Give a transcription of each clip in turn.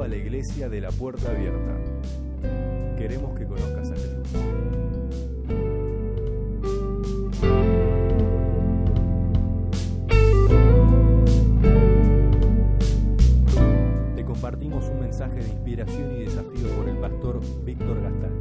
la Iglesia de la Puerta Abierta. Queremos que conozcas a Jesús. Te compartimos un mensaje de inspiración y desafío por el pastor Víctor Gastán.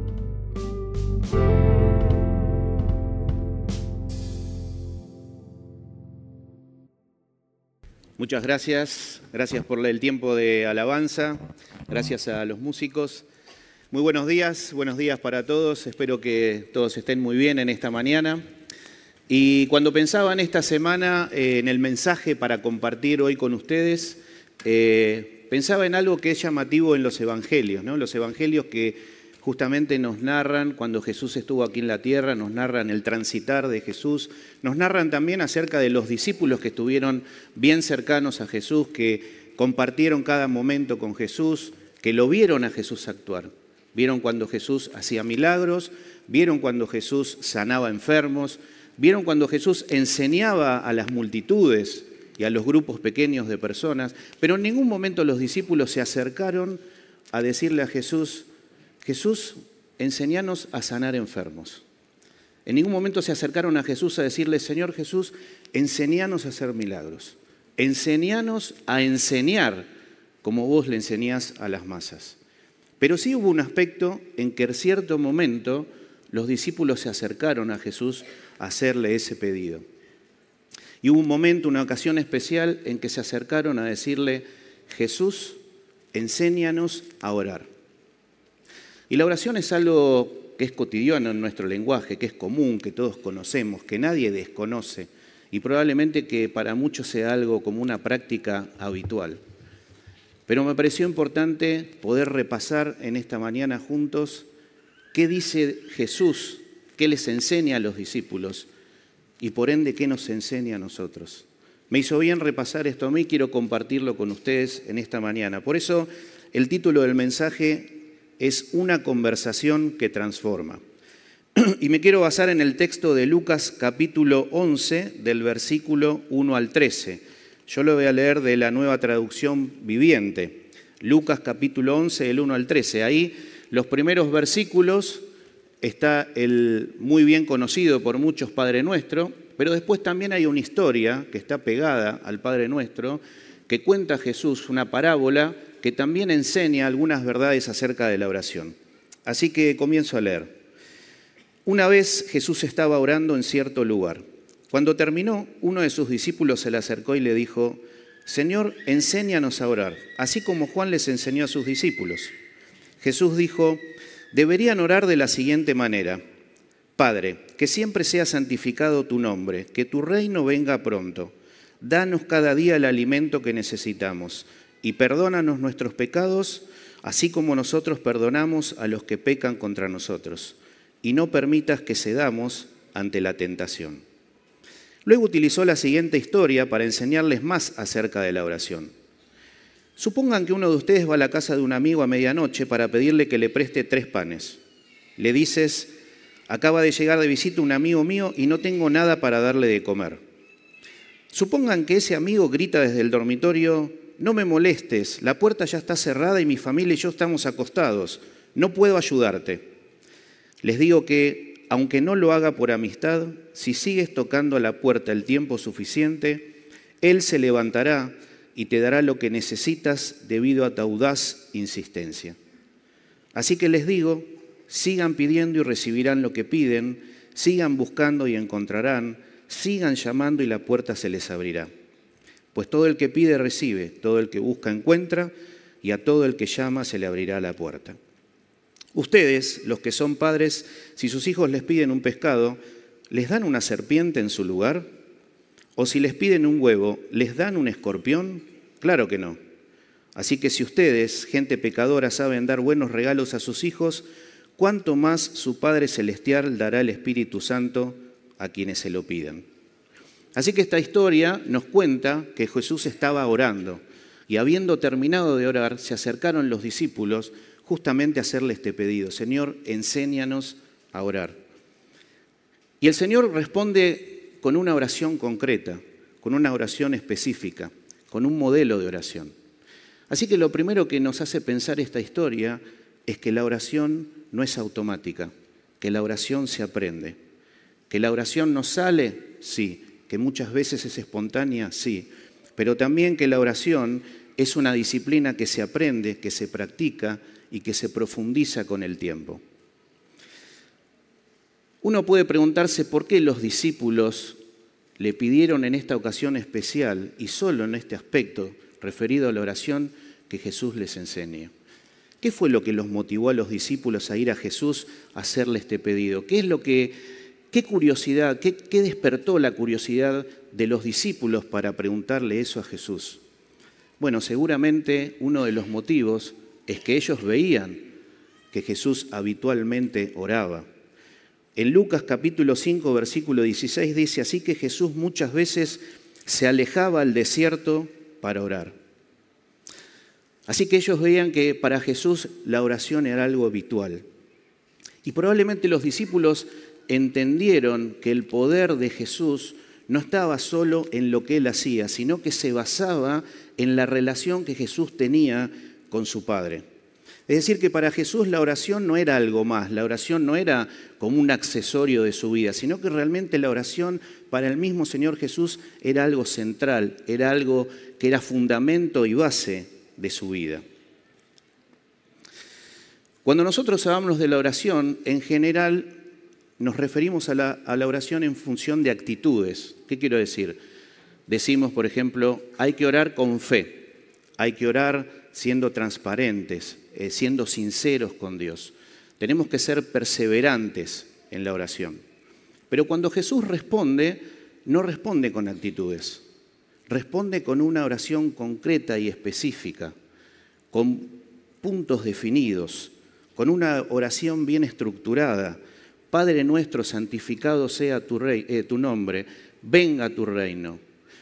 Muchas gracias por el tiempo de alabanza, gracias a los músicos. Muy buenos días para todos, espero que todos estén muy bien en esta mañana. Y cuando pensaba en esta semana, en el mensaje para compartir hoy con ustedes, pensaba en algo que es llamativo en los evangelios, ¿no? Los evangelios que justamente nos narran cuando Jesús estuvo aquí en la tierra, nos narran el transitar de Jesús, nos narran también acerca de los discípulos que estuvieron bien cercanos a Jesús, que compartieron cada momento con Jesús, que lo vieron a Jesús actuar. Vieron cuando Jesús hacía milagros, vieron cuando Jesús sanaba enfermos, vieron cuando Jesús enseñaba a las multitudes y a los grupos pequeños de personas, pero en ningún momento los discípulos se acercaron a decirle a Jesús: Jesús, enséñanos a sanar enfermos. En ningún momento se acercaron a Jesús a decirle: Señor Jesús, enséñanos a hacer milagros. Enséñanos a enseñar como vos le enseñás a las masas. Pero sí hubo un aspecto en que en cierto momento los discípulos se acercaron a Jesús a hacerle ese pedido. Y hubo un momento, una ocasión especial en que se acercaron a decirle: Jesús, enséñanos a orar. Y la oración es algo que es cotidiano en nuestro lenguaje, que es común, que todos conocemos, que nadie desconoce y probablemente que para muchos sea algo como una práctica habitual. Pero me pareció importante poder repasar en esta mañana juntos qué dice Jesús, qué les enseña a los discípulos y por ende qué nos enseña a nosotros. Me hizo bien repasar esto a mí, quiero compartirlo con ustedes en esta mañana. Por eso el título del mensaje es Una conversación que transforma. Y me quiero basar en el texto de Lucas capítulo 11, del versículo 1 al 13. Yo lo voy a leer de la Nueva Traducción Viviente. Lucas capítulo 11, del 1 al 13. Ahí los primeros versículos está el muy bien conocido por muchos Padre Nuestro, pero después también hay una historia que está pegada al Padre Nuestro, que cuenta Jesús, una parábola que también enseña algunas verdades acerca de la oración. Así que comienzo a leer. Una vez Jesús estaba orando en cierto lugar. Cuando terminó, uno de sus discípulos se le acercó y le dijo: Señor, enséñanos a orar, así como Juan les enseñó a sus discípulos. Jesús dijo: deberían orar de la siguiente manera: Padre, que siempre sea santificado tu nombre, que tu reino venga pronto. Danos cada día el alimento que necesitamos. Y perdónanos nuestros pecados, así como nosotros perdonamos a los que pecan contra nosotros. Y no permitas que cedamos ante la tentación. Luego utilizó la siguiente historia para enseñarles más acerca de la oración. Supongan que uno de ustedes va a la casa de un amigo a medianoche para pedirle que le preste 3 panes. Le dices: acaba de llegar de visita un amigo mío y no tengo nada para darle de comer. Supongan que ese amigo grita desde el dormitorio: no me molestes, la puerta ya está cerrada y mi familia y yo estamos acostados, no puedo ayudarte. Les digo que, aunque no lo haga por amistad, si sigues tocando a la puerta el tiempo suficiente, él se levantará y te dará lo que necesitas debido a tu audaz insistencia. Así que les digo, sigan pidiendo y recibirán lo que piden, sigan buscando y encontrarán, sigan llamando y la puerta se les abrirá. Pues todo el que pide recibe, todo el que busca encuentra, y a todo el que llama se le abrirá la puerta. Ustedes, los que son padres, si sus hijos les piden un pescado, ¿les dan una serpiente en su lugar? ¿O si les piden un huevo, ¿les dan un escorpión? Claro que no. Así que si ustedes, gente pecadora, saben dar buenos regalos a sus hijos, ¿cuánto más su Padre Celestial dará el Espíritu Santo a quienes se lo pidan? Así que esta historia nos cuenta que Jesús estaba orando y habiendo terminado de orar, se acercaron los discípulos justamente a hacerle este pedido: Señor, enséñanos a orar. Y el Señor responde con una oración concreta, con una oración específica, con un modelo de oración. Así que lo primero que nos hace pensar esta historia es que la oración no es automática, que la oración se aprende. ¿Que la oración nos sale? Sí. ¿Que muchas veces es espontánea? Sí. Pero también que la oración es una disciplina que se aprende, que se practica y que se profundiza con el tiempo. Uno puede preguntarse por qué los discípulos le pidieron en esta ocasión especial y solo en este aspecto referido a la oración que Jesús les enseñe. ¿Qué fue lo que los motivó a los discípulos a ir a Jesús a hacerle este pedido? ¿Qué curiosidad, qué despertó la curiosidad de los discípulos para preguntarle eso a Jesús? Bueno, seguramente uno de los motivos es que ellos veían que Jesús habitualmente oraba. En Lucas capítulo 5, versículo 16 dice, así que Jesús muchas veces se alejaba al desierto para orar. Así que ellos veían que para Jesús la oración era algo habitual. Y probablemente los discípulos entendieron que el poder de Jesús no estaba solo en lo que él hacía, sino que se basaba en la relación que Jesús tenía con su Padre. Es decir, que para Jesús la oración no era algo más, la oración no era como un accesorio de su vida, sino que realmente la oración para el mismo Señor Jesús era algo central, era algo que era fundamento y base de su vida. Cuando nosotros hablamos de la oración, en general nos referimos a la oración en función de actitudes. ¿Qué quiero decir? Decimos, por ejemplo, hay que orar con fe, hay que orar siendo transparentes, siendo sinceros con Dios. Tenemos que ser perseverantes en la oración. Pero cuando Jesús responde, no responde con actitudes, responde con una oración concreta y específica, con puntos definidos, con una oración bien estructurada. Padre nuestro, santificado sea tu nombre, venga tu reino.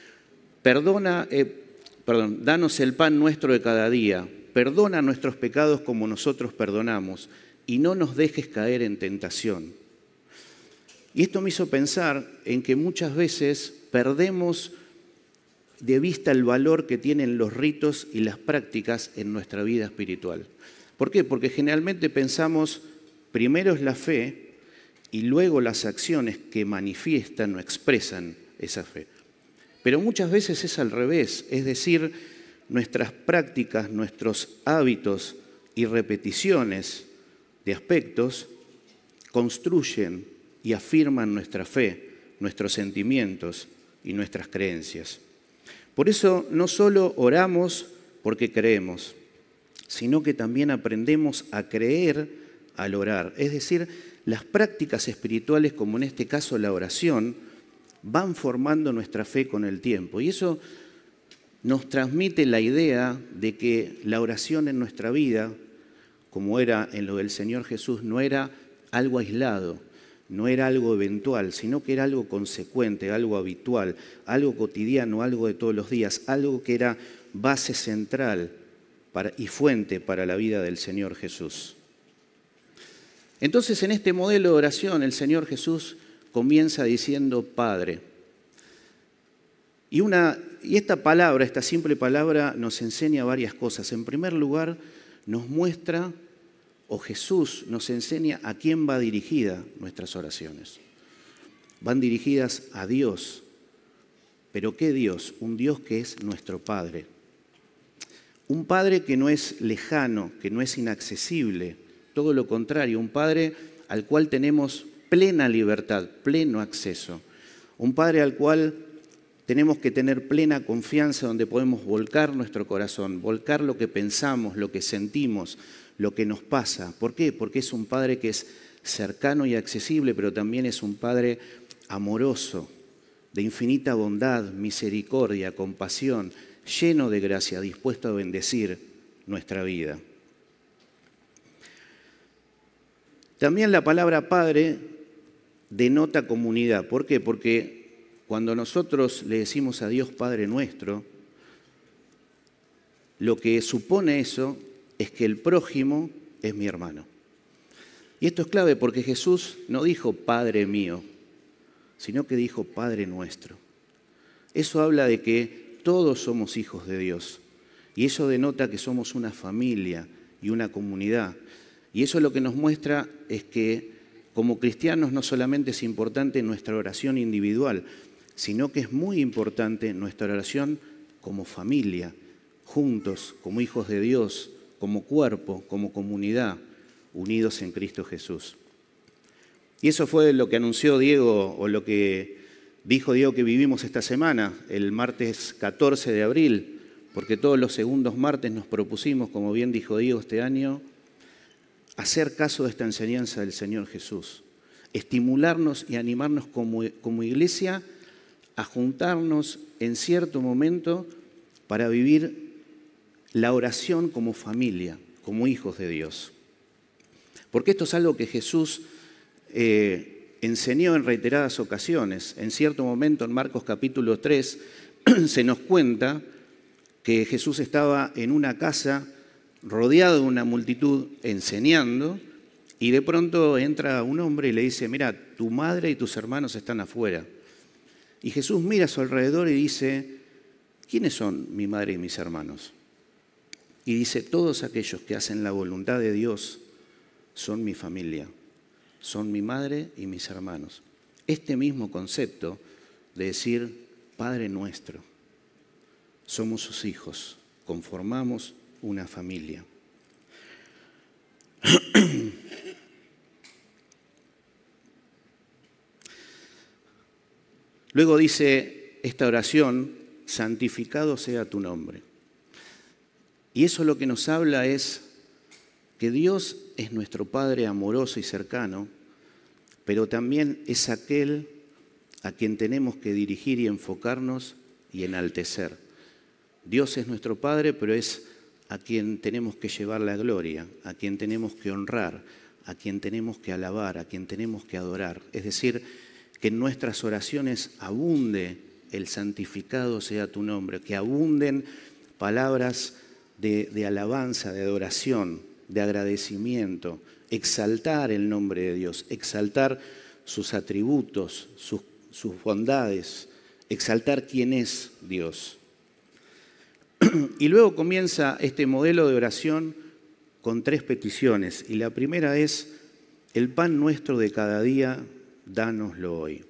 Danos el pan nuestro de cada día, perdona nuestros pecados como nosotros perdonamos y no nos dejes caer en tentación. Y esto me hizo pensar en que muchas veces perdemos de vista el valor que tienen los ritos y las prácticas en nuestra vida espiritual. ¿Por qué? Porque generalmente pensamos primero es la fe y luego las acciones que manifiestan o expresan esa fe. Pero muchas veces es al revés, es decir, nuestras prácticas, nuestros hábitos y repeticiones de aspectos construyen y afirman nuestra fe, nuestros sentimientos y nuestras creencias. Por eso no solo oramos porque creemos, sino que también aprendemos a creer al orar. Es decir, las prácticas espirituales, como en este caso la oración, van formando nuestra fe con el tiempo. Y eso nos transmite la idea de que la oración en nuestra vida, como era en lo del Señor Jesús, no era algo aislado, no era algo eventual, sino que era algo consecuente, algo habitual, algo cotidiano, algo de todos los días, algo que era base central y fuente para la vida del Señor Jesús. Entonces, en este modelo de oración, el Señor Jesús comienza diciendo Padre. Y esta palabra, esta simple palabra, nos enseña varias cosas. En primer lugar, nos muestra, o Jesús nos enseña a quién va dirigida nuestras oraciones. Van dirigidas a Dios. ¿Pero qué Dios? Un Dios que es nuestro Padre. Un Padre que no es lejano, que no es inaccesible. Todo lo contrario, un Padre al cual tenemos plena libertad, pleno acceso. Un Padre al cual tenemos que tener plena confianza, donde podemos volcar nuestro corazón, volcar lo que pensamos, lo que sentimos, lo que nos pasa. ¿Por qué? Porque es un Padre que es cercano y accesible, pero también es un Padre amoroso, de infinita bondad, misericordia, compasión, lleno de gracia, dispuesto a bendecir nuestra vida. También la palabra Padre denota comunidad. ¿Por qué? Porque cuando nosotros le decimos a Dios Padre nuestro, lo que supone eso es que el prójimo es mi hermano. Y esto es clave porque Jesús no dijo Padre mío, sino que dijo Padre nuestro. Eso habla de que todos somos hijos de Dios Y eso denota que somos una familia y una comunidad. Y eso lo que nos muestra es que como cristianos no solamente es importante nuestra oración individual, sino que es muy importante nuestra oración como familia, juntos, como hijos de Dios, como cuerpo, como comunidad, unidos en Cristo Jesús. Y eso fue lo que anunció Diego, o lo que dijo Diego que vivimos esta semana, el martes 14 de abril, porque todos los segundos martes nos propusimos, como bien dijo Diego este año, hacer caso de esta enseñanza del Señor Jesús, estimularnos y animarnos como iglesia a juntarnos en cierto momento para vivir la oración como familia, como hijos de Dios. Porque esto es algo que Jesús enseñó en reiteradas ocasiones. En cierto momento, en Marcos capítulo 3, se nos cuenta que Jesús estaba en una casa rodeado de una multitud enseñando, y de pronto entra un hombre y le dice: mira, tu madre y tus hermanos están afuera. Y Jesús mira a su alrededor y dice: ¿quiénes son mi madre y mis hermanos? Y dice: todos aquellos que hacen la voluntad de Dios son mi familia, son mi madre y mis hermanos. Este mismo concepto de decir Padre nuestro, somos sus hijos, conformamos una familia. Luego dice esta oración: santificado sea tu nombre. Y eso lo que nos habla es que Dios es nuestro Padre amoroso y cercano, pero también es aquel a quien tenemos que dirigir y enfocarnos y enaltecer. Dios es nuestro Padre, pero es a quien tenemos que llevar la gloria, a quien tenemos que honrar, a quien tenemos que alabar, a quien tenemos que adorar. Es decir, que en nuestras oraciones abunde el santificado sea tu nombre, que abunden palabras de alabanza, de adoración, de agradecimiento, exaltar el nombre de Dios, exaltar sus atributos, sus bondades, exaltar quién es Dios. Y luego comienza este modelo de oración con 3 peticiones. Y la primera es: el pan nuestro de cada día, dánoslo hoy.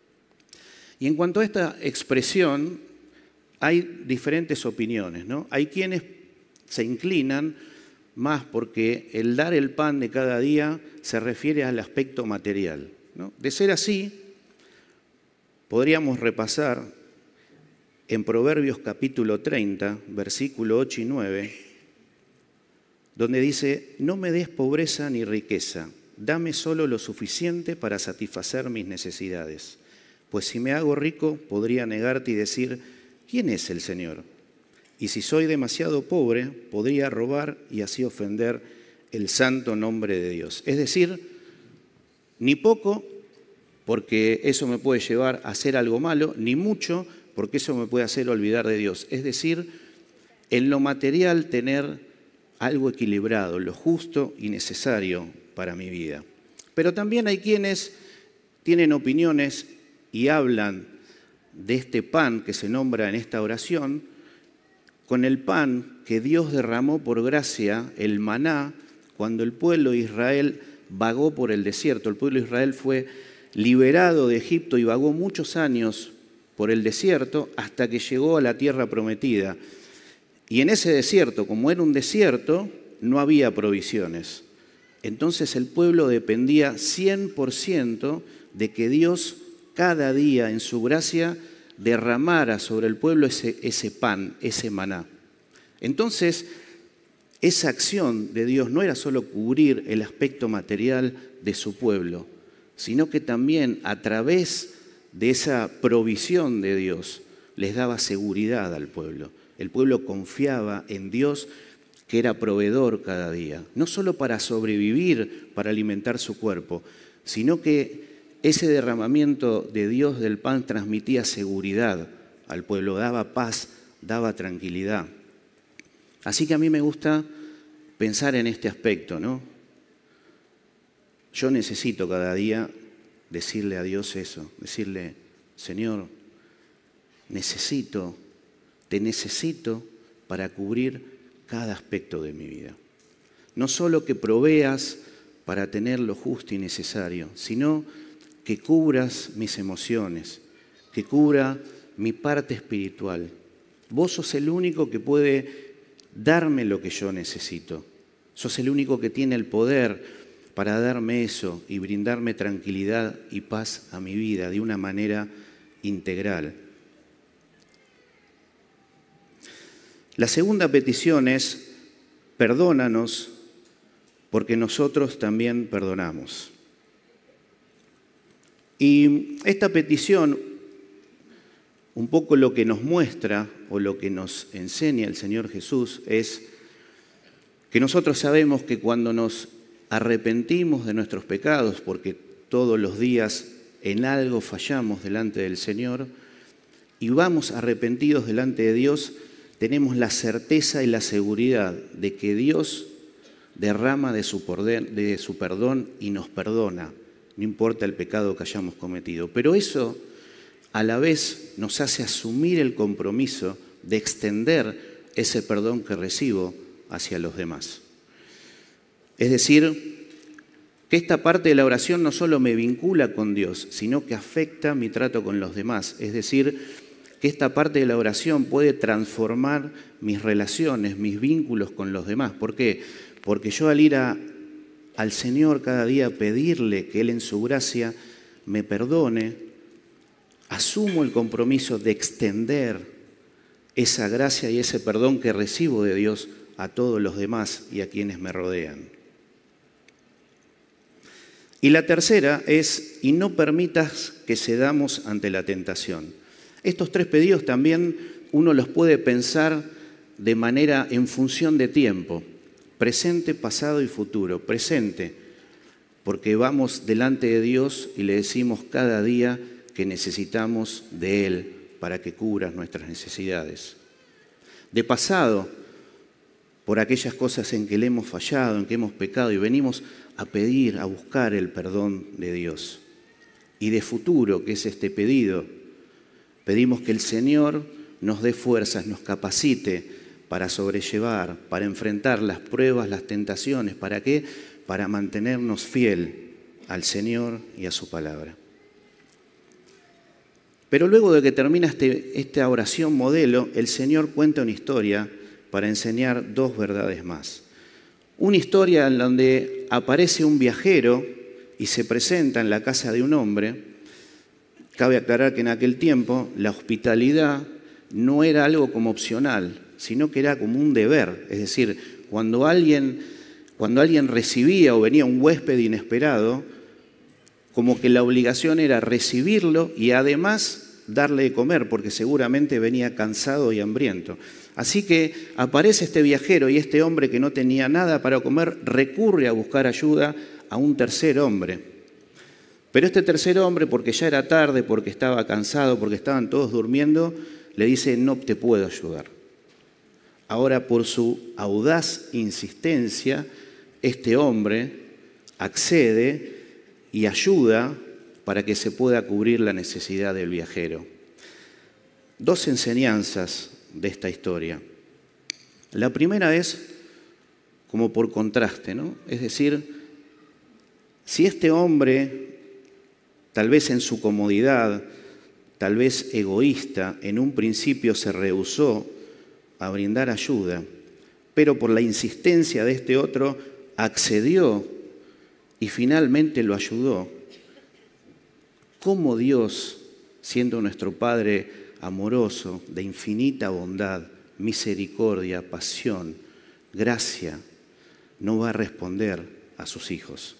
Y en cuanto a esta expresión, hay diferentes opiniones, ¿no? Hay quienes se inclinan más porque el dar el pan de cada día se refiere al aspecto material, ¿no? De ser así, podríamos repasar en Proverbios capítulo 30, versículo 8 y 9, donde dice: no me des pobreza ni riqueza, dame solo lo suficiente para satisfacer mis necesidades. Pues si me hago rico, podría negarte y decir: ¿quién es el Señor? Y si soy demasiado pobre, podría robar y así ofender el santo nombre de Dios. Es decir, ni poco, porque eso me puede llevar a hacer algo malo, ni mucho, porque eso me puede hacer olvidar de Dios. Es decir, en lo material tener algo equilibrado, lo justo y necesario para mi vida. Pero también hay quienes tienen opiniones y hablan de este pan que se nombra en esta oración, con el pan que Dios derramó por gracia, el maná, cuando el pueblo de Israel vagó por el desierto. El pueblo de Israel fue liberado de Egipto y vagó muchos años por el desierto hasta que llegó a la tierra prometida. Y en ese desierto, como era un desierto, no había provisiones. Entonces el pueblo dependía 100% de que Dios cada día en su gracia derramara sobre el pueblo ese pan, ese maná. Entonces, esa acción de Dios no era solo cubrir el aspecto material de su pueblo, sino que también a través de esa provisión de Dios les daba seguridad al pueblo. El pueblo confiaba en Dios, que era proveedor cada día, no solo para sobrevivir, para alimentar su cuerpo, sino que ese derramamiento de Dios del pan transmitía seguridad al pueblo, daba paz, daba tranquilidad. Así que a mí me gusta pensar en este aspecto, ¿no? Yo necesito cada día decirle a Dios eso, decirle: Señor, te necesito para cubrir cada aspecto de mi vida. No solo que proveas para tener lo justo y necesario, sino que cubras mis emociones, que cubra mi parte espiritual. Vos sos el único que puede darme lo que yo necesito. Sos el único que tiene el poder para darme eso y brindarme tranquilidad y paz a mi vida de una manera integral. La segunda petición es: perdónanos porque nosotros también perdonamos. Y esta petición, un poco lo que nos muestra o lo que nos enseña el Señor Jesús es que nosotros sabemos que cuando nos arrepentimos de nuestros pecados, porque todos los días en algo fallamos delante del Señor, y vamos arrepentidos delante de Dios, tenemos la certeza y la seguridad de que Dios derrama de su perdón y nos perdona, no importa el pecado que hayamos cometido. Pero eso a la vez nos hace asumir el compromiso de extender ese perdón que recibo hacia los demás. Es decir, que esta parte de la oración no solo me vincula con Dios, sino que afecta mi trato con los demás. Es decir, que esta parte de la oración puede transformar mis relaciones, mis vínculos con los demás. ¿Por qué? Porque yo al ir al Señor cada día a pedirle que Él en su gracia me perdone, asumo el compromiso de extender esa gracia y ese perdón que recibo de Dios a todos los demás y a quienes me rodean. Y la tercera es: y no permitas que cedamos ante la tentación. Estos tres pedidos también uno los puede pensar de manera en función de tiempo, presente, pasado y futuro. Presente, porque vamos delante de Dios y le decimos cada día que necesitamos de Él para que cubra nuestras necesidades. De pasado, por aquellas cosas en que le hemos fallado, en que hemos pecado y venimos a pedir, a buscar el perdón de Dios. Y de futuro, que es este pedido, pedimos que el Señor nos dé fuerzas, nos capacite para sobrellevar, para enfrentar las pruebas, las tentaciones. ¿Para qué? Para mantenernos fiel al Señor y a su palabra. Pero luego de que termina esta oración modelo, el Señor cuenta una historia para enseñar dos verdades más. Una historia en donde aparece un viajero y se presenta en la casa de un hombre. Cabe aclarar que en aquel tiempo la hospitalidad no era algo como opcional, sino que era como un deber. Es decir, cuando alguien recibía o venía un huésped inesperado, como que la obligación era recibirlo y además darle de comer, porque seguramente venía cansado y hambriento. Así que aparece este viajero y este hombre que no tenía nada para comer recurre a buscar ayuda a un tercer hombre. Pero este tercer hombre, porque ya era tarde, porque estaba cansado, porque estaban todos durmiendo, le dice: no te puedo ayudar. Ahora, por su audaz insistencia, este hombre accede y ayuda para que se pueda cubrir la necesidad del viajero. Dos enseñanzas de esta historia. La primera es como por contraste, ¿no? Es decir, si este hombre, tal vez en su comodidad, tal vez egoísta, en un principio se rehusó a brindar ayuda, pero por la insistencia de este otro accedió y finalmente lo ayudó. ¿Cómo Dios, siendo nuestro Padre amoroso, de infinita bondad, misericordia, pasión, gracia, no va a responder a sus hijos?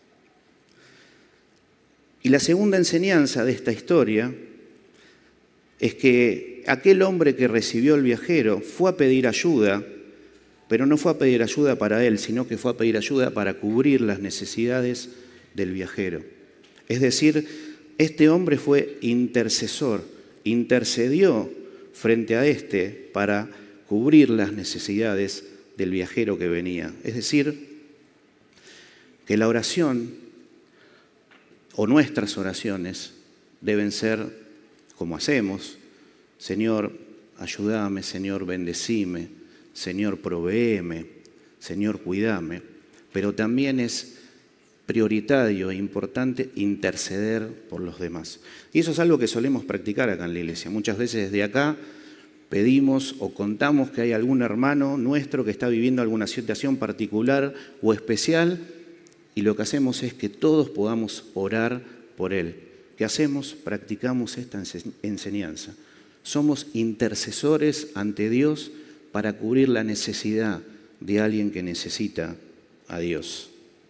Y la segunda enseñanza de esta historia es que aquel hombre que recibió el viajero fue a pedir ayuda, pero no fue a pedir ayuda para él, sino que fue a pedir ayuda para cubrir las necesidades del viajero. Es decir, este hombre fue intercesor, intercedió frente a este para cubrir las necesidades del viajero que venía. Es decir, que la oración o nuestras oraciones deben ser como hacemos: Señor, ayúdame, Señor, bendecime, Señor, provéeme, Señor, cuídame, pero también es prioritario e importante interceder por los demás. Y eso es algo que solemos practicar acá en la iglesia. Muchas veces desde acá pedimos o contamos que hay algún hermano nuestro que está viviendo alguna situación particular o especial, y lo que hacemos es que todos podamos orar por él. ¿Qué hacemos? Practicamos esta enseñanza. Somos intercesores ante Dios para cubrir la necesidad de alguien que necesita a Dios.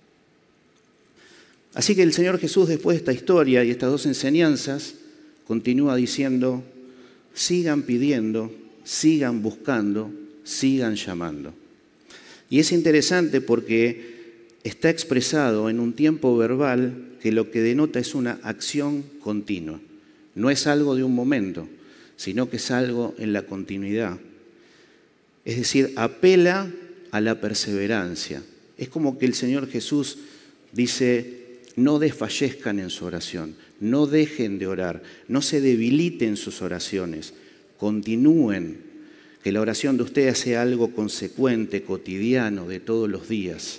Así que el Señor Jesús, después de esta historia y estas dos enseñanzas, continúa diciendo: sigan pidiendo, sigan buscando, sigan llamando. Y es interesante porque está expresado en un tiempo verbal que lo que denota es una acción continua. No es algo de un momento, sino que es algo en la continuidad. Es decir, apela a la perseverancia. Es como que el Señor Jesús dice: no desfallezcan en su oración, no dejen de orar, no se debiliten sus oraciones, continúen, que la oración de ustedes sea algo consecuente, cotidiano, de todos los días.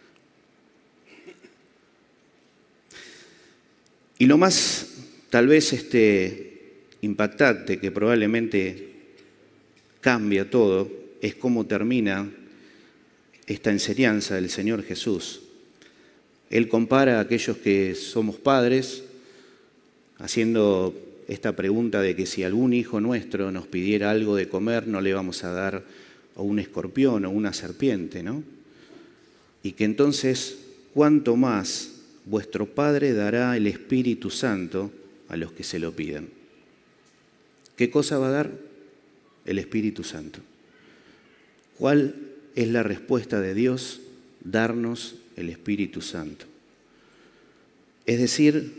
Y lo más, tal vez, impactante, que probablemente cambia todo, es cómo termina esta enseñanza del Señor Jesús. Él compara a aquellos que somos padres, haciendo esta pregunta de que si algún hijo nuestro nos pidiera algo de comer, no le vamos a dar o un escorpión o una serpiente, ¿no? Y que entonces, ¿cuánto más vuestro Padre dará el Espíritu Santo a los que se lo pidan? ¿Qué cosa va a dar? El Espíritu Santo. ¿Cuál es la respuesta de Dios? Darnos el Espíritu Santo. Es decir,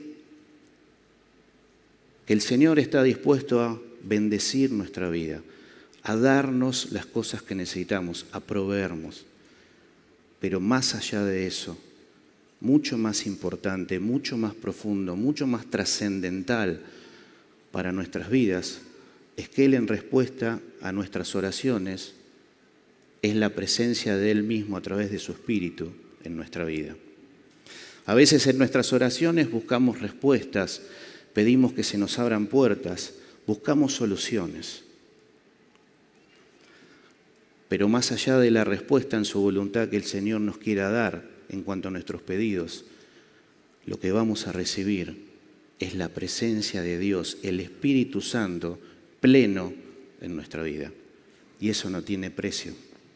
que el Señor está dispuesto a bendecir nuestra vida, a darnos las cosas que necesitamos, a proveernos. Pero más allá de eso, mucho más importante, mucho más profundo, mucho más trascendental para nuestras vidas, es que Él, en respuesta a nuestras oraciones, es la presencia de Él mismo a través de su Espíritu en nuestra vida. A veces en nuestras oraciones buscamos respuestas, pedimos que se nos abran puertas, buscamos soluciones. Pero más allá de la respuesta en su voluntad que el Señor nos quiera dar en cuanto a nuestros pedidos, lo que vamos a recibir es la presencia de Dios, el Espíritu Santo pleno en nuestra vida. Y eso no tiene precio.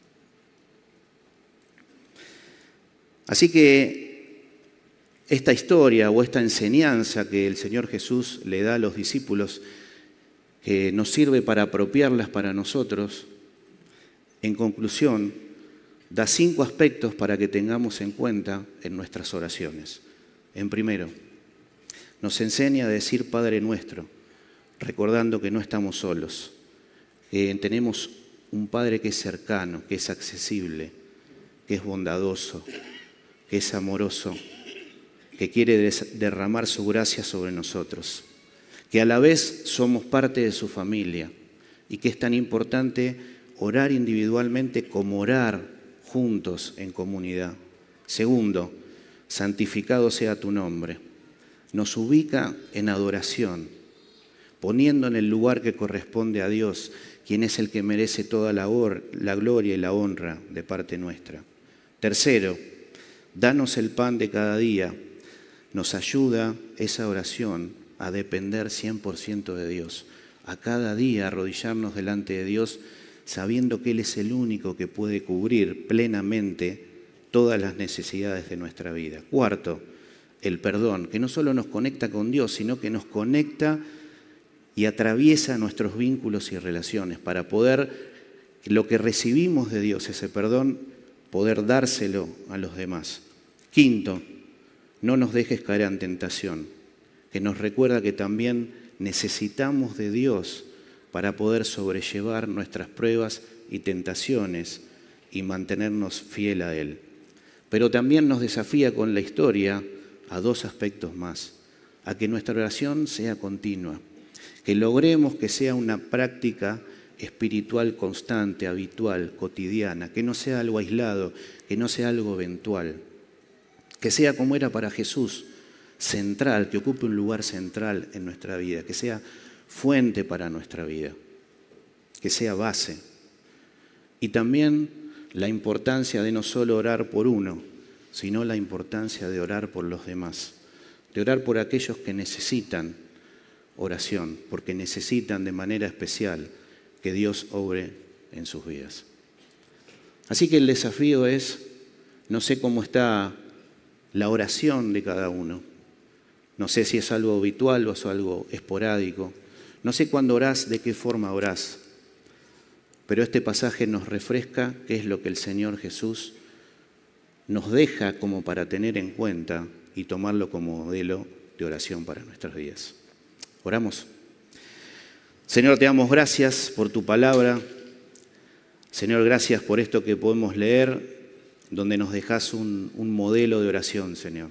Así que esta historia o esta enseñanza que el Señor Jesús le da a los discípulos, que nos sirve para apropiarlas para nosotros, en conclusión, da 5 aspectos para que tengamos en cuenta en nuestras oraciones. En primero, nos enseña a decir Padre Nuestro, recordando que no estamos solos, que tenemos un Padre que es cercano, que es accesible, que es bondadoso, que es amoroso, que quiere derramar su gracia sobre nosotros, que a la vez somos parte de su familia y que es tan importante orar individualmente como orar juntos en comunidad. Segundo, santificado sea tu nombre. Nos ubica en adoración, poniendo en el lugar que corresponde a Dios, quien es el que merece toda la gloria y la honra de parte nuestra. Tercero, danos el pan de cada día. Nos ayuda esa oración a depender 100% de Dios. A cada día arrodillarnos delante de Dios sabiendo que Él es el único que puede cubrir plenamente todas las necesidades de nuestra vida. Cuarto, el perdón, que no solo nos conecta con Dios, sino que nos conecta y atraviesa nuestros vínculos y relaciones para poder, lo que recibimos de Dios, ese perdón, poder dárselo a los demás. Quinto, no nos dejes caer en tentación, que nos recuerda que también necesitamos de Dios para poder sobrellevar nuestras pruebas y tentaciones y mantenernos fiel a Él. Pero también nos desafía con la historia a 2 aspectos más, a que nuestra oración sea continua, que logremos que sea una práctica espiritual constante, habitual, cotidiana, que no sea algo aislado, que no sea algo eventual, que sea como era para Jesús, central, que ocupe un lugar central en nuestra vida, que sea fuente para nuestra vida, que sea base. Y también la importancia de no solo orar por uno, sino la importancia de orar por los demás, de orar por aquellos que necesitan oración, porque necesitan de manera especial que Dios obre en sus vidas. Así que el desafío es, no sé cómo está la oración de cada uno, no sé si es algo habitual o es algo esporádico, no sé cuándo orás, de qué forma orás, pero este pasaje nos refresca qué es lo que el Señor Jesús nos deja como para tener en cuenta y tomarlo como modelo de oración para nuestras vidas. Oramos. Señor, te damos gracias por tu palabra. Señor, gracias por esto que podemos leer, donde nos dejas un modelo de oración, Señor.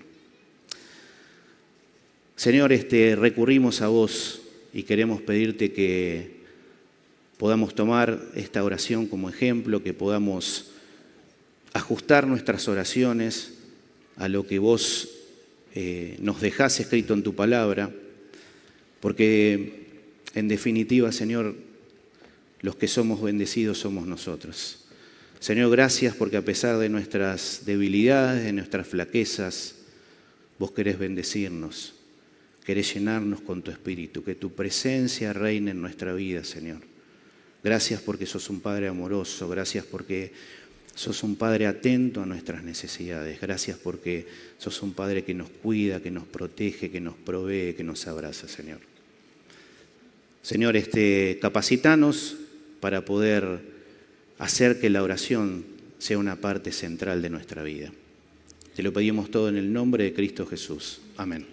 Señor, recurrimos a vos y queremos pedirte que podamos tomar esta oración como ejemplo, que podamos ajustar nuestras oraciones a lo que vos nos dejás escrito en tu palabra, porque en definitiva, Señor, los que somos bendecidos somos nosotros. Señor, gracias porque a pesar de nuestras debilidades, de nuestras flaquezas, vos querés bendecirnos, querés llenarnos con tu espíritu, que tu presencia reine en nuestra vida, Señor. Gracias porque sos un Padre amoroso, gracias porque sos un Padre atento a nuestras necesidades, gracias porque sos un Padre que nos cuida, que nos protege, que nos provee, que nos abraza, Señor. Señor, capacitanos para poder hacer que la oración sea una parte central de nuestra vida. Te lo pedimos todo en el nombre de Cristo Jesús. Amén.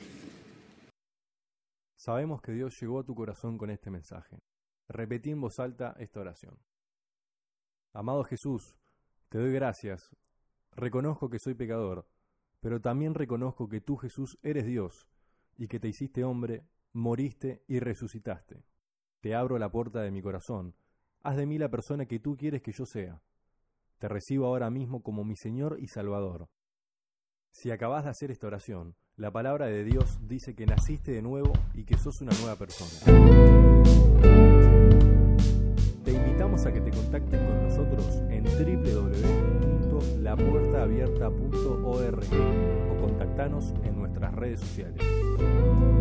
Sabemos que Dios llegó a tu corazón con este mensaje. Repetí en voz alta esta oración. Amado Jesús, te doy gracias. Reconozco que soy pecador, pero también reconozco que tú, Jesús, eres Dios y que te hiciste hombre, moriste y resucitaste. Te abro la puerta de mi corazón. Haz de mí la persona que tú quieres que yo sea. Te recibo ahora mismo como mi Señor y Salvador. Si acabas de hacer esta oración, la palabra de Dios dice que naciste de nuevo y que sos una nueva persona. Te invitamos a que te contactes con nosotros en www.lapuertaabierta.org o contactanos en nuestras redes sociales.